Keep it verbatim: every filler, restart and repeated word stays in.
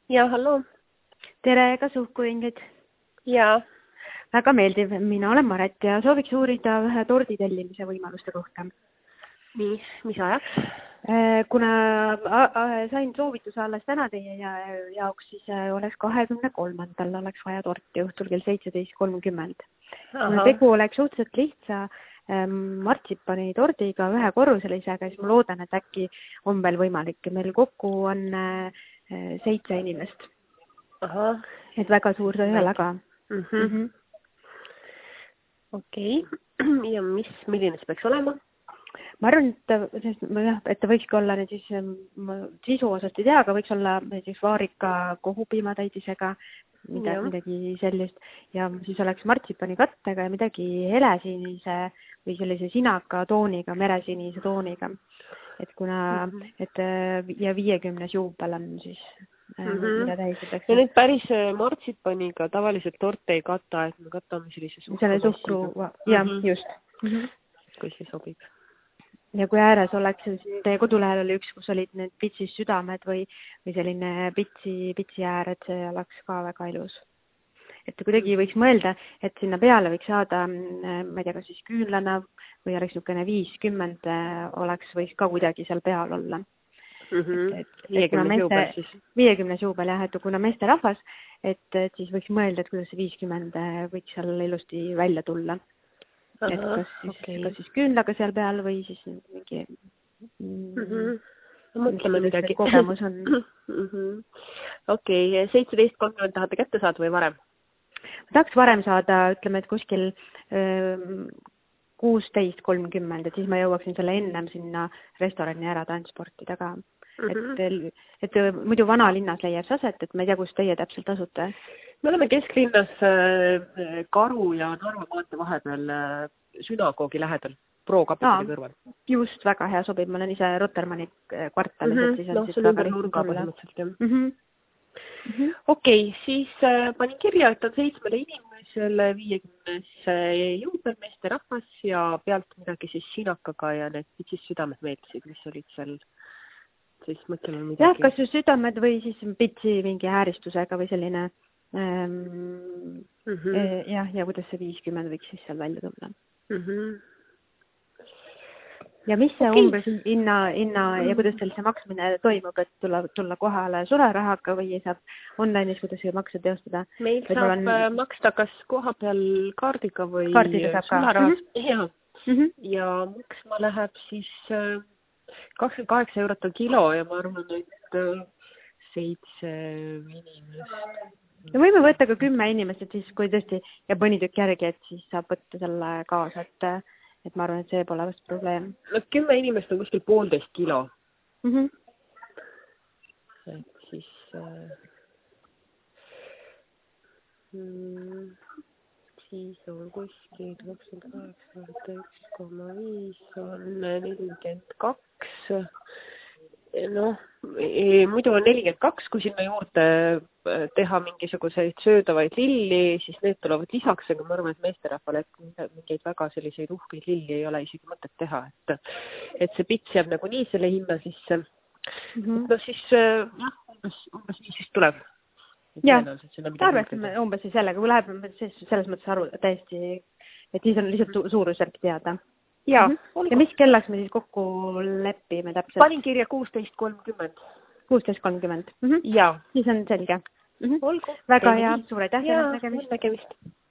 Ja, hallo. Tere ka suhku, Ingrid. Ja. Väga meeldiv. Mina olen Maret ja sooviks uurida ühe tordi tellimise võimaluste kohta. Nii, mis ajaks? Kuna sain soovituse alles täna teie jaoks, siis oleks kahekümne kolmandal oleks vaja torti õhtul kell seitseteist kolmkümmend. Tegu oleks suhteliselt lihtsa martsipani tordiga ühe korruselisega, siis ma loodan, et äkki on veel võimalik. Meil kokku on seitse inimest. Aha. Et väga suur see ühe laga. Mm-hmm. Mm-hmm. Okei. Okay. Ja mis, milline see peaks olema? Ma arvan, et, et ta võikski olla nüüd siis, sisu osast ei tea, aga võiks olla näiteks vaarika kohupiimatäidisega, mida, midagi sellist. Ja siis oleks martsipani kattega ja midagi helesinise või sellise sinaka tooniga, meresinise tooniga. Et kuna, et ja viiekümnes juubel on siis, mm-hmm. mida tähistatakse. Ja nüüd päris martsipaniga tavaliselt torte ei kata, et me katame sellise suhkru. Selle suhkru, ja mm-hmm. just. Mm-hmm. Kui see sobib. Ja kui ääres oleks, teie kodulehel oli üks, kus olid need pitsis südamed või, või selline pitsi, pitsi äär, et see oleks ka väga ilus. Et kuidagi võiks mõelda, et sinna peale võiks saada, ma ei tea, kas siis küünlana või oleks niisugune viiskümmend oleks, võiks ka kuidagi seal peal olla. Mm-hmm. viiekümnes juubel siis. viiekümnes juubel jah, et kuna meeste rahvas, et, et siis võiks mõelda, et kuidas see viiskümmend võiks seal ilusti välja tulla. Aha, et kas siis, okay. kas siis küünlaga seal peal või siis mingi mm-hmm. mõtleme midagi. Kogemus on. mm-hmm. Okei, okay. seitseteist kolmkümmend tahate kätte saada või varem? Ma tahaks varem saada, ütleme, et kuskil kuusteist kolmkümmend, et siis ma jõuaksin selle ennem sinna restorani ära transportida ka. Mm-hmm. Et, et muidu vanalinnas leiab see aset, et ma ei tea, kus teie täpselt asute. Me oleme kesklinnas Karu ja Narva maantee vahepeal sünagoogi lähedal, Pro-kapitali kõrval. Just, väga hea sobib, ma olen ise Rotermanni kvartalis. Mm-hmm. No, see on ümber nurga põhimõtteliselt, jah. Mm-hmm. Mm-hmm. Okei, okay, siis äh, panin kirja, et on seitsmele inimesele viiekümnes juubel meeste rahvas ja pealt midagi siis sinakaga ja need pitsis südamed meeldisid, mis olid seal. Siis mõtleme midagi. Jah, kas südamed või siis pitsi mingi ääristusega või selline ähm, mm-hmm. jah, ja kuidas see viiskümmend võiks siis seal välja tulla. Mm-hmm. Ja mis see okay. umbes hinna, hinna ja kuidas teil see maksmine toimub, et tulla, tulla kohale sularahaga või saab online'is, kuidas see makse teostada? Meil või saab on... maksta kas koha peal kaardiga või sularahas. Mm-hmm. Ja. Mm-hmm. ja maksma läheb siis kakskümmend kaheksa eurot on kilo ja ma arvan, et seitse inimest. Ja võime võtta ka kümme inimest, et siis kui tõesti jääb mõni tükk järgi, et siis saab võtta selle kaasa, et, et ma arvan, et see pole vast probleem. No kümme inimest on kuskil poolteist kilo. Mm-hmm. Et siis äh, mm, siis on kuskil kakskümmend kaheksa, üks koma viis on nelikümmend kaks. Noh, muidu on nelikümmend kaks, kui sinna juurde teha mingisuguseid söödavaid lilli, siis need tulevad lisaks, aga ma arvan, et meesterahvale mingeid väga selliseid uhkeid lilli ei ole isegi mõtet teha, et, et see pits jääb nagu nii selle hinna sisse. Mm-hmm. No siis, jah, umbes, umbes nii siis tuleb. Jah, arvestame umbes siis sellega, kui läheb selles mõttes aru täiesti, et siis on lihtsalt suurusjärk teada. Ja, mm-hmm. ja mis kellaks me siis kokku lepime täpselt? Panin kirja kuusteist kolmkümmend. kuusteist kolmkümmend. Mm-hmm. Ja. Siis on selge. Mm-hmm. Olgu. Väga hea, suur aitäh. Ja, nägemist.